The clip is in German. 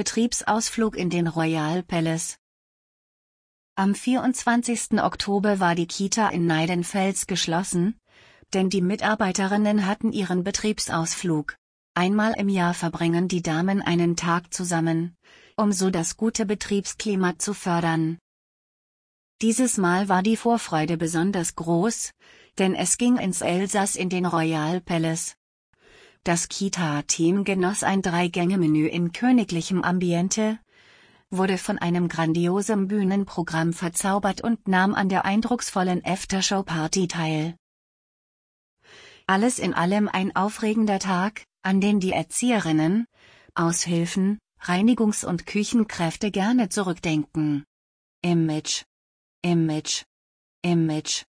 Betriebsausflug in den Royal Palace. Am 24. Oktober war die Kita in Neidenfels geschlossen, denn die Mitarbeiterinnen hatten ihren Betriebsausflug. Einmal im Jahr verbringen die Damen einen Tag zusammen, um so das gute Betriebsklima zu fördern. Dieses Mal war die Vorfreude besonders groß, denn es ging ins Elsass in den Royal Palace. Das Kita-Team genoss ein 3-Gänge-Menü in königlichem Ambiente, wurde von einem grandiosen Bühnenprogramm verzaubert und nahm an der eindrucksvollen Aftershow-Party teil. Alles in allem ein aufregender Tag, an den die Erzieherinnen, Aushilfen, Reinigungs- und Küchenkräfte gerne zurückdenken. Image. Image. Image.